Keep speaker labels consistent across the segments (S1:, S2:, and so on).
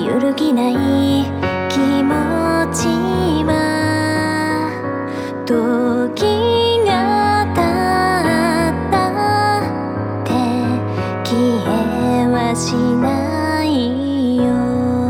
S1: 揺るぎない気持ちは時が経ったって消えはしないよ。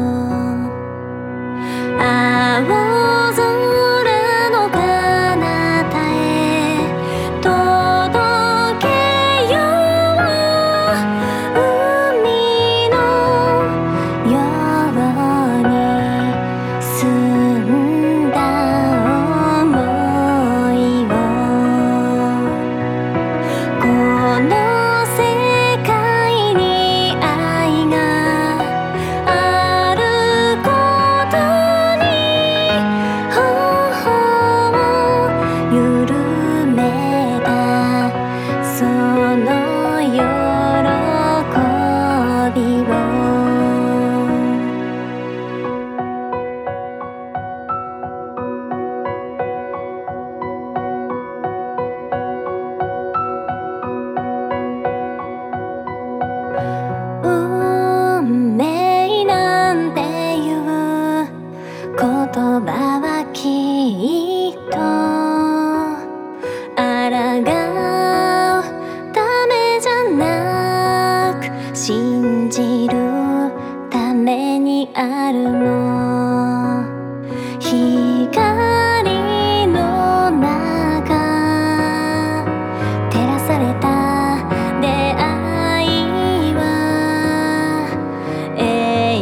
S1: 青空の彼方へ届けよう。海のように澄んだ想いをこの世界に愛があることに頬を緩めたその喜びを運命なんていう言葉はきっと抗うためじゃなく信じるためにあるの。光の中照らされた出会いは永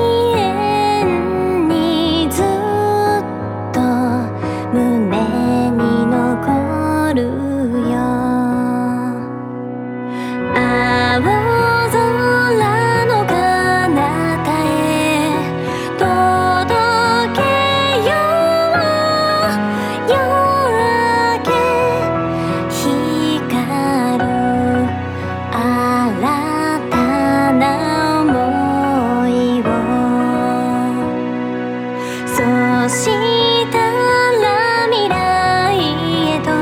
S1: 遠にずっと胸に残るよ。青空の彼方へ届けよう。夜明け光る新たな想いをそしたら未来へと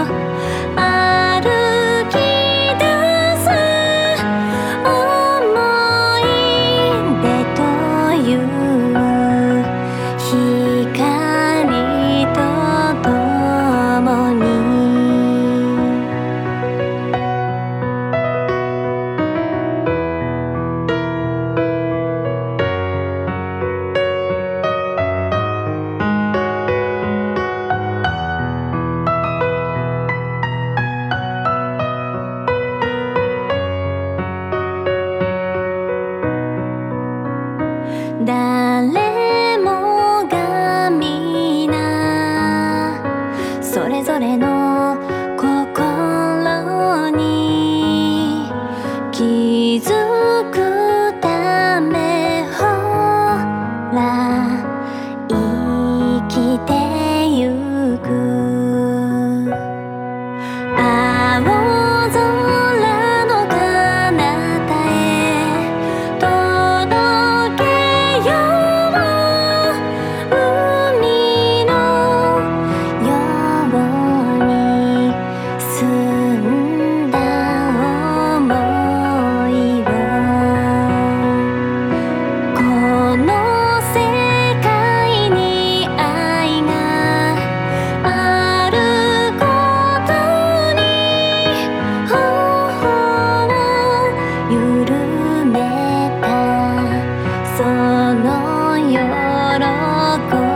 S1: 歩き出す思い出という光と共に誰もが皆それぞれの心に気づくためほら生きてゆく。青空の彼方へ届けよう。海のように澄んだ想いをこの世界に愛があることに頬を緩めたその喜び